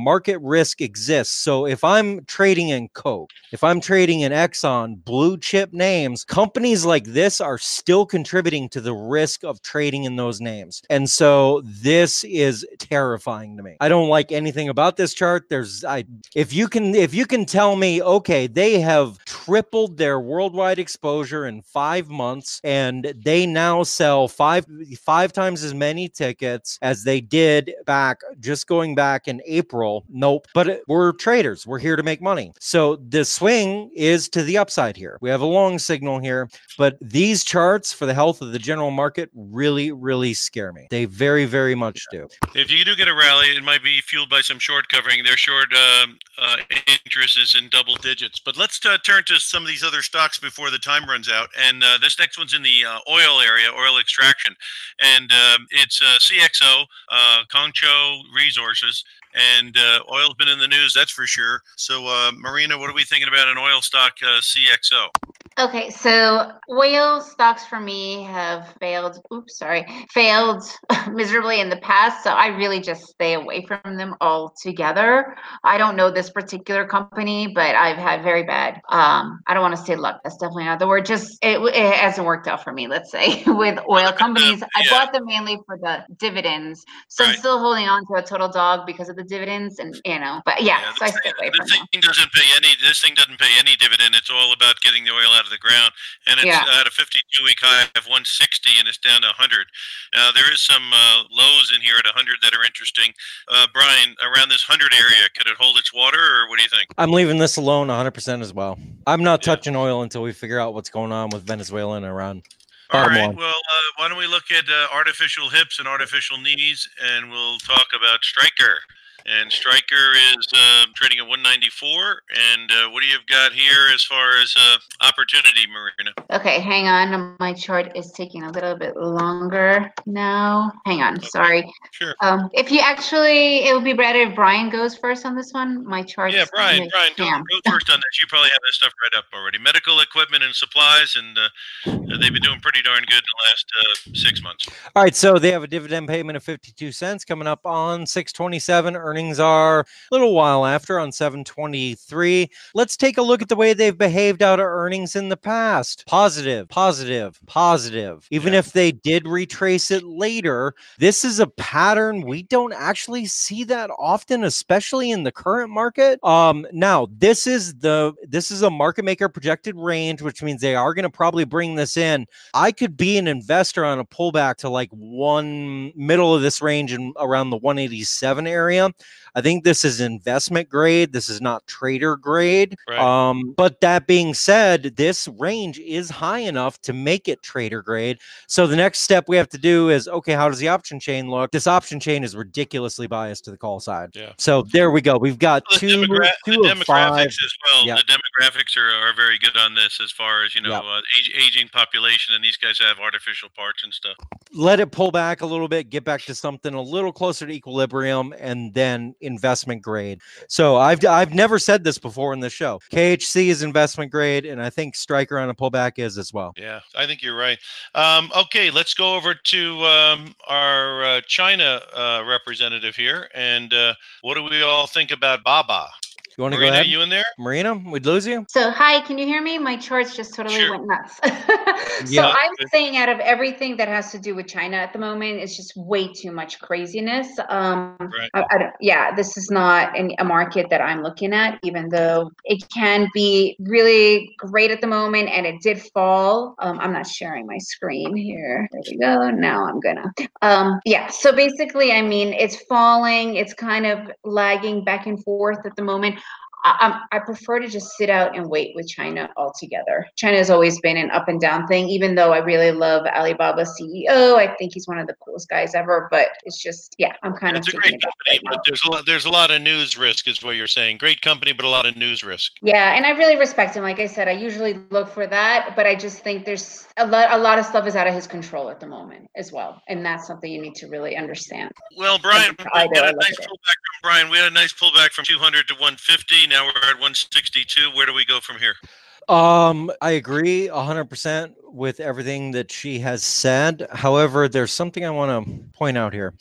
D: market risk exists. So if I'm trading in Coke, if I'm trading in Exxon, blue chip names, companies like this are still contributing to the risk of trading in those names. And so this is terrifying to me. I don't like anything about this chart. There's I if you can if you can tell me, okay, they have tripled their worldwide exposure in five months and they now sell five five times as many tickets as they did back just going back in April. Nope. But we're traders. We're here to make money. So the swing is to the upside here. We have a long signal here, but these charts for the health of the general market really, really scare me. They very, very much do.
B: If you do get a rally, it might be fueled by some short covering. Their short um, uh, interest is in double digits. But let's uh, turn to some of these other stocks before the time runs out. And uh, this next one's in the uh, oil area, oil extraction. And um, it's uh, C X O, uh, Concho Resources. And uh, oil's been in the news, that's for sure. So, uh, Marina, what are we thinking about an oil stock, uh, C X O?
C: Okay, so oil stocks for me have failed. Oops, sorry, failed miserably in the past. So I really just stay away from them altogether. I don't know this particular company, but I've had very bad. Um, I don't want to say luck. That's definitely not the word. Just it, it hasn't worked out for me. Let's say with oil companies, I
B: yeah.
C: bought them mainly for the dividends. So
B: Right.
C: I'm still holding on to a total dog because of the dividends, and you know. But yeah,
B: Yeah,
C: so I
B: this
C: stay
B: thing,
C: away from
B: this
C: them.
B: thing doesn't pay any. This thing doesn't pay any dividend. It's all about getting the oil out of the ground, and it's
C: Yeah.
B: at a fifty-two week high of one sixty, and it's down to one hundred. Now there is some uh, lows in here at one hundred that are interesting. Uh, Brian, around this one hundred area, could it hold its water, or what do you think?
D: I'm leaving this alone one hundred percent as well. I'm not
B: Yeah.
D: touching oil until we figure out what's going on with Venezuela and Iran.
B: All
D: Bottom
B: right.
D: line.
B: Well, uh, why don't we look at uh, artificial hips and artificial knees, and we'll talk about Stryker. And Stryker is uh, trading at one ninety-four. And uh, what do you have got here as far as uh, opportunity, Marina?
C: Okay, hang on. My chart is taking a little bit longer now. Hang on,
B: Okay.
C: sorry.
B: Sure.
C: Um, if you actually, it would be better if Brian goes first on this one. My chart.
B: Yeah, Brian, Brian, go, go first on this. You probably have this stuff right up already. Medical equipment and supplies, and uh, they've been doing pretty darn good in the last uh, six months.
D: All right, so they have a dividend payment of fifty-two cents coming up on six twenty-seven. Earnings are a little while after on seven twenty-three. Let's take a look at the way they've behaved out of earnings in the past. Positive, positive, positive. Even
B: Yeah.
D: if they did retrace it later, this is a pattern we don't actually see that often, especially in the current market. Um, now this is the this is a market maker projected range, which means they are going to probably bring this in. I could be an investor on a pullback to like one middle of this range and around the one eighty-seven area. I think this is investment grade. This is not trader grade.
B: Right.
D: Um, but that being said, this range is high enough to make it trader grade. So the next step we have to do is, okay, how does the option chain look? This option chain is ridiculously biased to the call side.
B: Yeah.
D: So there we go. We've got
B: The,
D: two,
B: demogra-
D: two
B: the
D: of
B: demographics
D: five.
B: as well.
D: Yeah.
B: The demographics are, are very good on this as far as, you know,
D: Yeah.
B: uh, age, aging population, and these guys have artificial parts and stuff.
D: Let it pull back a little bit, get back to something a little closer to equilibrium, and then investment grade. So I've I've never said this before in the show. K H C is investment grade, and I think Stryker on a pullback is as well.
B: Yeah, I think you're right. Um, okay, let's go over to um, our uh, China uh, representative here. And uh, what do we all think about Baba?
D: You want to go
B: Marina,
D: ahead?
B: you in there?
D: Marina, we'd lose you.
C: So, hi, can you hear me? My charts just totally
B: Sure.
C: went nuts. So
D: Yeah.
C: I'm saying out of everything that has to do with China at the moment, it's just way too much craziness. Um,
B: Right.
C: I, I don't, yeah, this is not an, a market that I'm looking at, even though it can be really great at the moment, and it did fall. Um, I'm not sharing my screen here. There we go. Now I'm gonna. Um, yeah. So basically, I mean, it's falling. It's kind of lagging back and forth at the moment. I, I prefer to just sit out and wait with China altogether. China has always been an up and down thing, even though I really love Alibaba's C E O. I think he's one of the coolest guys ever, but it's just, yeah, I'm kind
B: It's
C: of
B: a great company, but there's a lot, there's a lot of news risk, is what you're saying. Great company, but a lot of news risk.
C: Yeah, and I really respect him. Like I said, I usually look for that, but I just think there's a lot, a lot of stuff is out of his control at the moment as well, and that's something you need to really understand.
B: Well, Brian, we
C: Either
B: had
C: I
B: a
C: look
B: nice
C: at it.
B: pullback from Brian. We had a nice pullback from two hundred to one fifty. Now we're at one sixty-two. Where do we go from here?
D: Um, I agree one hundred percent with everything that she has said. However, there's something I want to point out here.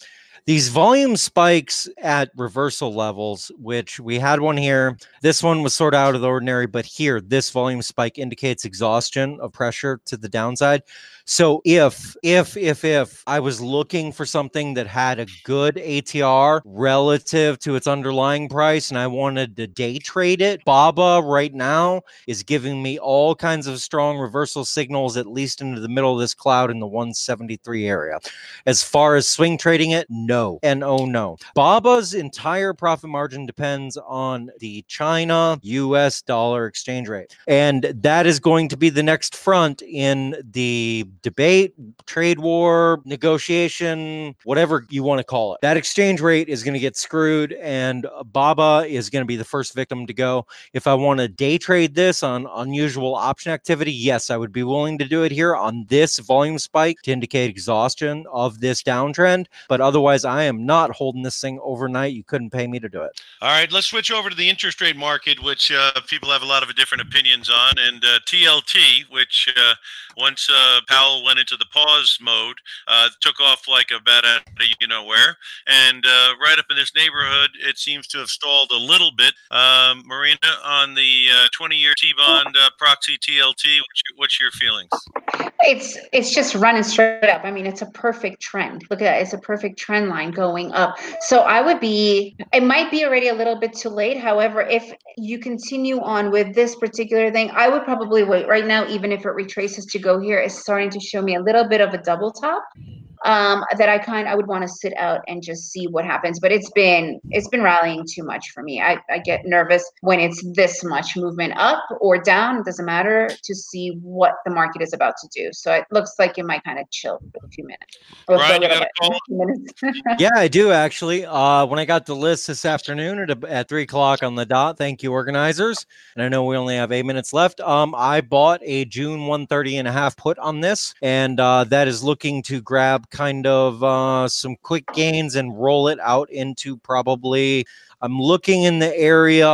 D: These volume spikes at reversal levels, which we had one here. This one was sort of out of the ordinary, but here, this volume spike indicates exhaustion of pressure to the downside. So if, if, if, if I was looking for something that had a good A T R relative to its underlying price and I wanted to day trade it, BABA right now is giving me all kinds of strong reversal signals, at least into the middle of this cloud in the one seventy-three area. As far as swing trading it, no. And oh no. BABA's entire profit margin depends on the China U S dollar exchange rate. And that is going to be the next front in the debate, trade war, negotiation, whatever you want to call it. That exchange rate is going to get screwed, and BABA is going to be the first victim to go. If I want to day trade this on unusual option activity, yes, I would be willing to do it here on this volume spike to indicate exhaustion of this downtrend. But otherwise, I am not holding this thing overnight. You couldn't pay me to do it.
B: All right, let's switch over to the interest rate market, which uh, people have a lot of different opinions on, and uh, T L T, which uh, once uh, Powell went into the pause mode, uh, took off like a bat out of you know where, and uh, right up in this neighborhood, it seems to have stalled a little bit. Um, Marina, on the uh, twenty-year T-bond uh, proxy T L T, what's your, what's your feelings?
C: It's it's just running straight up. I mean, it's a perfect trend. Look at that. It's a perfect trend line going up. So I would be, it might be already a little bit too late. However, if you continue on with this particular thing, I would probably wait right now, even if it retraces to go here. It's starting to show me a little bit of a double top. Um, that I kind I would want to sit out and just see what happens. But it's been it's been rallying too much for me. I, I get nervous when it's this much movement up or down. It doesn't matter, to see what the market is about to do. So it looks like it might kind of chill for a few minutes. Or
B: Brian,
C: for a
B: you got
C: little
B: a
C: bit.
B: call?
D: Yeah, I do actually. Uh, when I got the list this afternoon at, at three o'clock on the dot, thank you, organizers. And I know we only have eight minutes left. Um, I bought a June one thirty and a half put on this, and uh, that is looking to grab kind of uh, some quick gains and roll it out into probably, I'm looking in the area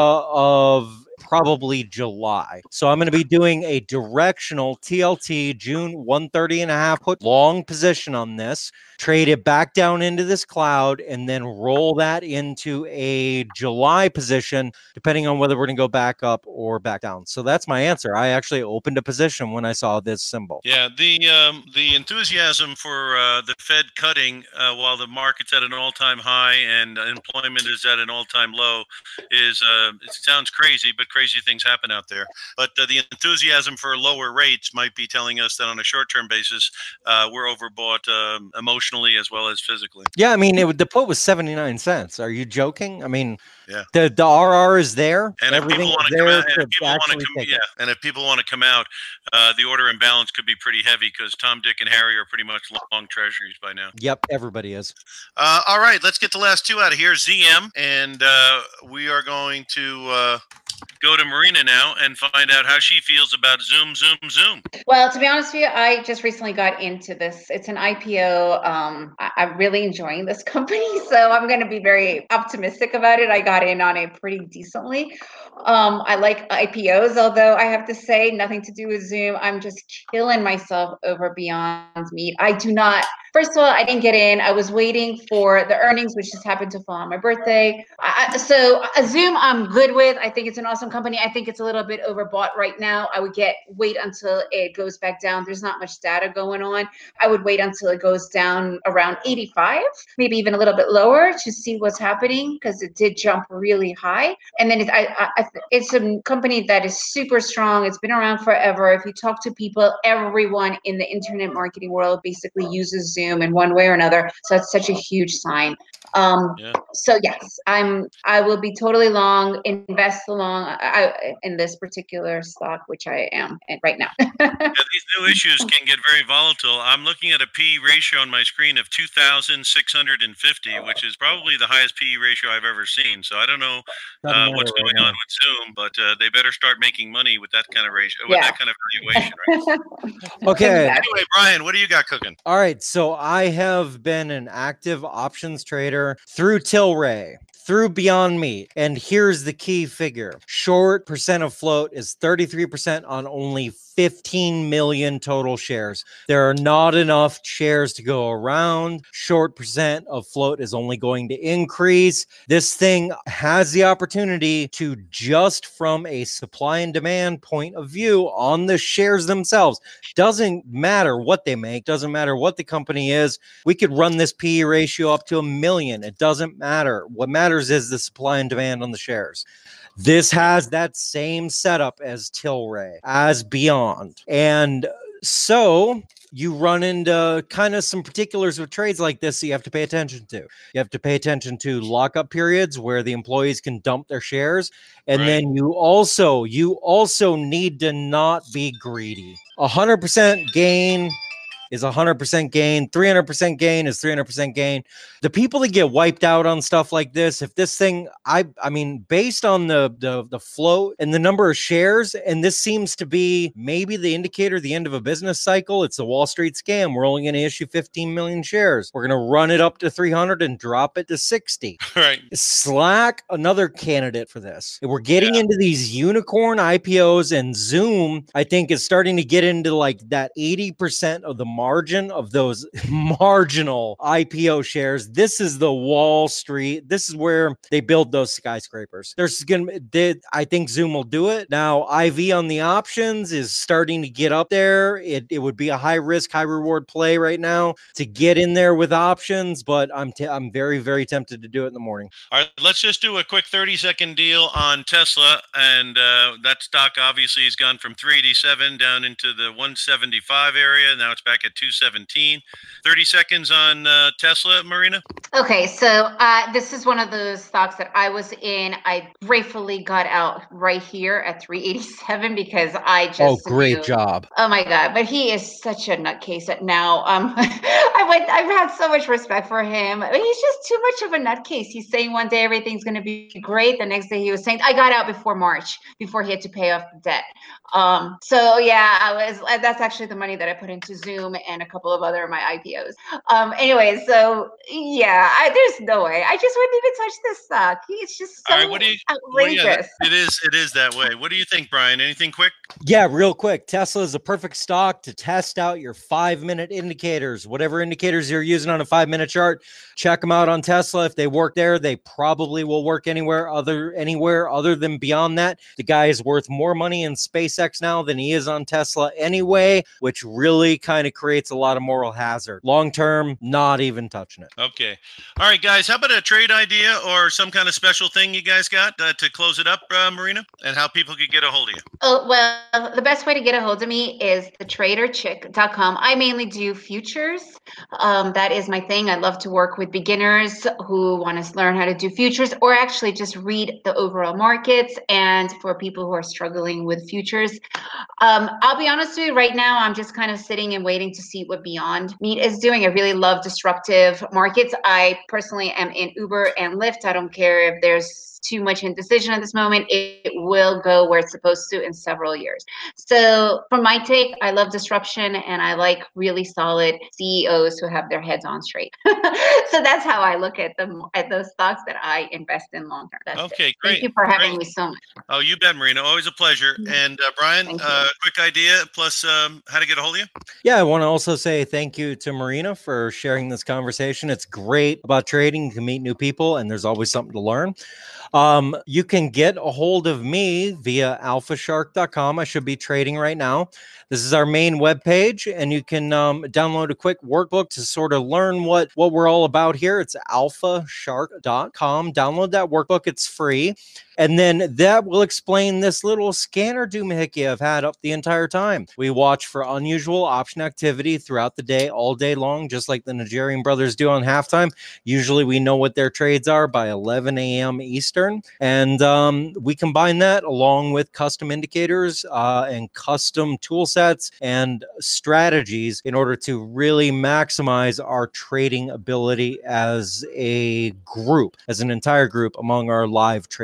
D: of probably July. So I'm going to be doing a directional T L T June one thirty and a half put long position on this, trade it back down into this cloud, and then roll that into a July position, depending on whether we're going to go back up or back down. So that's my answer. I actually opened a position when I saw this symbol.
B: Yeah, the um, the enthusiasm for uh, the Fed cutting uh, while the market's at an all-time high and employment is at an all-time low is, uh, it sounds crazy, but crazy things happen out there. But uh, the enthusiasm for lower rates might be telling us that on a short-term basis, uh, we're overbought um, emotionally as well as physically.
D: Yeah, I mean, it, the put was seventy-nine cents. Are you joking? I mean,
B: yeah,
D: the, the R R is there.
B: And if people want to come out, and if people want to come, yeah,
D: it.
B: and if people want to come out, uh, the order imbalance could be pretty heavy because Tom, Dick, and Harry are pretty much long treasuries by now.
D: Yep, everybody is.
B: Uh, all right, let's get the last two out of here. Z M, and uh, we are going to uh, go to Marina now and find out how she feels about Zoom, Zoom, Zoom.
C: Well, to be honest with you, I just recently got into this. It's an I P O. Um, I, I'm really enjoying this company, so I'm going to be very optimistic about it. I got in on it pretty decently. Um, I like I P Os, although I have to say, nothing to do with Zoom. I'm just killing myself over Beyond Meat. I do not. First of all, I didn't get in. I was waiting for the earnings, which just happened to fall on my birthday. I, so uh, Zoom, I'm good with. I think it's an awesome company. I think it's a little bit overbought right now. I would get wait until it goes back down. There's not much data going on. I would wait until it goes down around eighty-five, maybe even a little bit lower, to see what's happening, because it did jump really high. And then it, I, I, it's a company that is super strong. It's been around forever. If you talk to people, everyone in the internet marketing world basically uses Zoom in one way or another. So it's such a huge sign. Um, yeah. So yes, I'm. I will be totally long, invest along I, in this particular stock, which I am right now.
B: Yeah, these new issues can get very volatile. I'm looking at a P E ratio on my screen of two thousand six hundred fifty, which is probably the highest P E ratio I've ever seen. So I don't know uh, what's going right on with Zoom, but uh, they better start making money with that kind of ratio, with yeah. that kind of valuation. Right?
D: Okay.
B: Anyway, Brian, what do you got cooking?
D: All right. So I have been an active options trader through Tilray, through Beyond Meat. And here's the key figure. Short percent of float is thirty-three percent on only fifteen million total shares. There are not enough shares to go around. Short percent of float is only going to increase. This thing has the opportunity to, just from a supply and demand point of view on the shares themselves, doesn't matter what they make, doesn't matter what the company is. We could run this P E ratio up to a million. It doesn't matter. What matters is the supply and demand on the shares. This has that same setup as Tilray, as Beyond. And so you run into kind of some particulars with trades like this that you have to pay attention to. You have to pay attention to lockup periods where the employees can dump their shares. And
B: Right.
D: then you also, you also need to not be greedy. one hundred percent gain is one hundred percent gain. three hundred percent gain is three hundred percent gain. The people that get wiped out on stuff like this, if this thing, I I mean, based on the, the, the float and the number of shares, and this seems to be maybe the indicator, the end of a business cycle. It's a Wall Street scam. We're only going to issue fifteen million shares. We're going to run it up to three hundred and drop it to sixty.
B: Right.
D: Slack, another candidate for this. We're getting
B: Yeah.
D: into these unicorn I P Os, and Zoom, I think, is starting to get into like that eighty percent of the margin of those marginal I P O shares. This is the Wall Street. This is where they build those skyscrapers. There's gonna, they, I think Zoom will do it. Now, I V on the options is starting to get up there. It, it would be a high risk, high reward play right now to get in there with options, but I'm t- I'm very, very tempted to do it in the morning.
B: All right, let's just do a quick thirty second deal on Tesla. And uh, that stock obviously has gone from three eighty-seven down into the one seventy-five area. Now it's back at two seventeen. thirty seconds on uh, Tesla, Marina.
C: Okay, so uh, this is one of those stocks that I was in. I gratefully got out right here at three eighty-seven because I just
D: Oh, great
C: knew-
D: job.
C: Oh my God, but he is such a nutcase that now um I went I've had so much respect for him. He's just too much of a nutcase. He's saying one day everything's gonna be great. The next day he was saying I got out before March, before he had to pay off the debt. Um so yeah, I was that's actually the money that I put into Zoom and a couple of other of my I P Os. Um anyway, so yeah, I, there's no way. I just wouldn't even touch this stock. It's just so
B: All right, what do you- Well,
C: outrageous.
B: yeah, it is. It is that way. What do you think, Brian? Anything quick?
D: Yeah, real quick. Tesla is a perfect stock to test out your five minute indicators. Whatever indicators you're using on a five minute chart, check them out on Tesla. If they work there, they probably will work anywhere other anywhere other than Beyond that. The guy is worth more money in SpaceX now than he is on Tesla anyway, which really kind of creates a lot of moral hazard. Long term, not even touching it.
B: Okay. All right, guys. How about a trade idea or some kind of special thing you guys got uh, to close it up, uh, Marina, and how people could get a hold of you?
C: Oh, well, the best way to get a hold of me is the trader chick dot com. I mainly do futures. Um, that is my thing. I love to work with beginners who want to learn how to do futures or actually just read the overall markets, and for people who are struggling with futures. Um, I'll be honest with you, right now, I'm just kind of sitting and waiting to see what Beyond Meat is doing. I really love disruptive markets. I personally am in Uber and Lyft. I don't care if there's too much indecision at this moment. It will go where it's supposed to in several years. So from my take, I love disruption and I like really solid C E Os who have their heads on straight. So that's how I look at them, at those stocks that I invest in long term. That's
B: Okay,
C: it.
B: great.
C: Thank you for having
B: Great.
C: me so much.
B: Oh, you bet, Marina. Always a pleasure.
C: Mhm.
B: And uh, Brian,
C: Thank you.
B: uh, quick idea plus um, how to get a hold of you?
D: Yeah, I want to also say thank you to Marina for sharing this conversation. It's great about trading. You can meet new people, and there's always something to learn. Um, you can get a hold of me via alpha shark dot com. I should be trading right now. This is our main webpage, and you can um, download a quick workbook to sort of learn what, what we're all about here. It's alpha shark dot com. Download that workbook. It's free. And then that will explain this little scanner doohickey I've had up the entire time. We watch for unusual option activity throughout the day, all day long, just like the Nigerian brothers do on halftime. Usually we know what their trades are by eleven a.m. Eastern. And um, we combine that along with custom indicators uh, and custom tool sets and strategies in order to really maximize our trading ability as a group, as an entire group among our live trading room.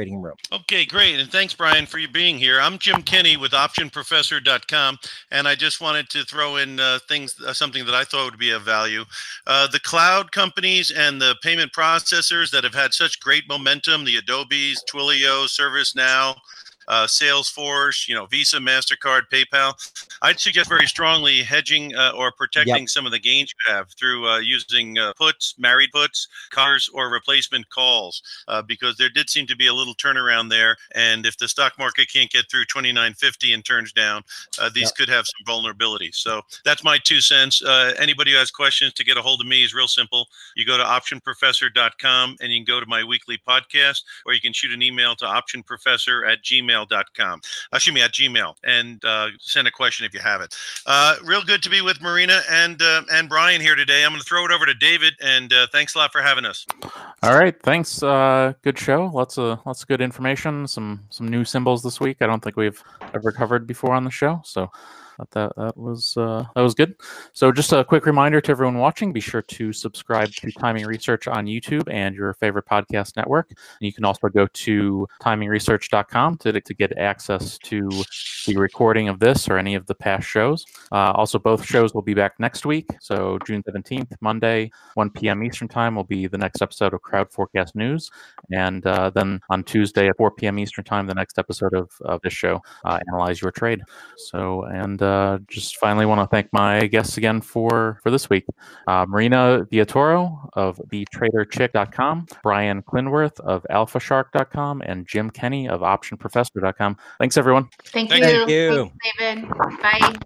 B: Okay, great. And thanks, Brian, for you being here. I'm Jim Kenny with option professor dot com, and I just wanted to throw in uh, things, uh, something that I thought would be of value. Uh, the cloud companies and the payment processors that have had such great momentum, the Adobes, Twilio, ServiceNow, uh, Salesforce, you know, Visa, MasterCard, PayPal. I'd suggest very strongly hedging uh, or protecting
D: Yep.
B: some of the gains you have through uh, using uh, puts, married puts, cars, or replacement calls, uh, because there did seem to be a little turnaround there. And if the stock market can't get through twenty-nine fifty and turns down, uh, these
D: Yep.
B: could have some vulnerability. So that's my two cents. Uh, anybody who has questions to get a hold of me is real simple. You go to option professor dot com and you can go to my weekly podcast, or you can shoot an email to optionprofessor at gmail dot com. Excuse me, at Gmail, and uh, send a question if you have it. Uh, real good to be with Marina and uh, and Brian here today. I'm going to throw it over to David, and uh, thanks a lot for having us.
A: All right, thanks. Uh, good show. Lots of lots of good information. Some some new symbols this week. I don't think we've ever covered before on the show, so thought that that was uh, that was good. So just a quick reminder to everyone watching: be sure to subscribe to Timing Research on YouTube and your favorite podcast network. And you can also go to timing research dot com to to get access to the recording of this or any of the past shows. Uh, also, both shows will be back next week. So June seventeenth, Monday, one p.m. Eastern Time will be the next episode of Crowd Forecast News. And uh, then on Tuesday at four p.m. Eastern Time, the next episode of, of this show, uh, Analyze Your Trade. So, and uh, just finally want to thank my guests again for, for this week. Uh, Marina Villatoro of the trader chick dot com, Brian Clinworth of alpha shark dot com, and Jim Kenny of option professor dot com. Thanks, everyone.
C: Thank
B: Thank
C: you.
D: you.
C: Thanks, David. Bye.